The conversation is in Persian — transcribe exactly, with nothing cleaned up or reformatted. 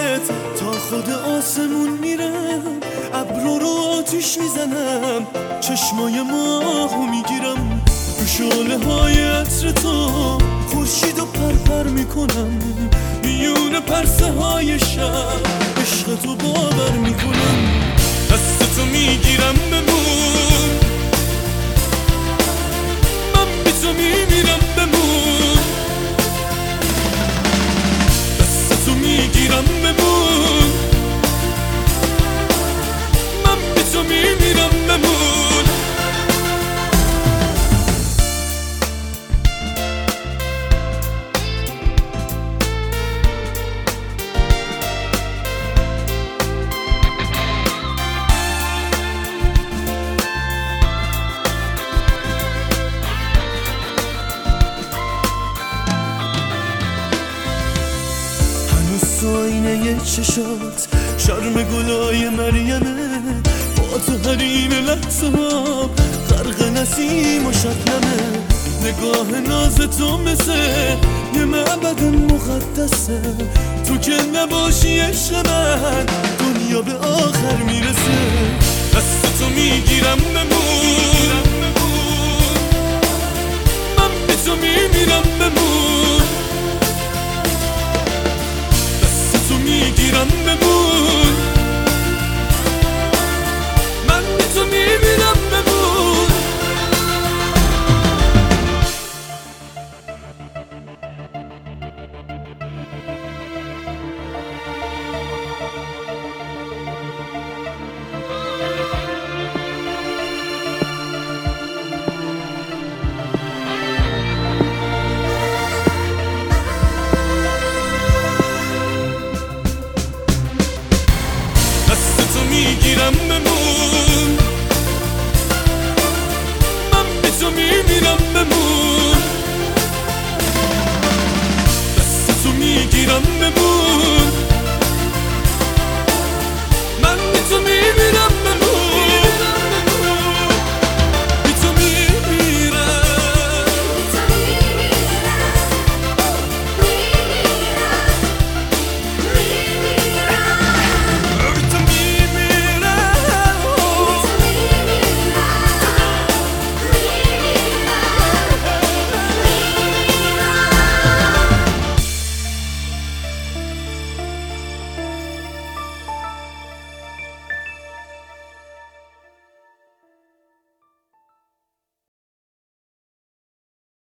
بهت تا خود آسمون میرم، ابرو رو آتیش میزنم، چشمای ماهو میگیرم، تو شعله های عطر تو خورشید و پرپر میکنم، میون پرسه های شب عشق تو باور میکنم. دست تو میگیرم بمون، من بی تو میمیرم بمون، دست تو میگیرم بمون، من بی تو میمیرم بمون. تو آینه چشات شرم گلای مریمه، با تو حریم لحظه ها غرق نسیم و شبنمه، نگاه ناز تو مثل یه معبد مقدسه، تو که نباشی عشق من دنیا به آخر میرسه. دست تو میگیرم بمون، من بی تو میمیرم بمون، تو میگیرم بمون، من بی تو میمیرم بمون. میگیرم بمون.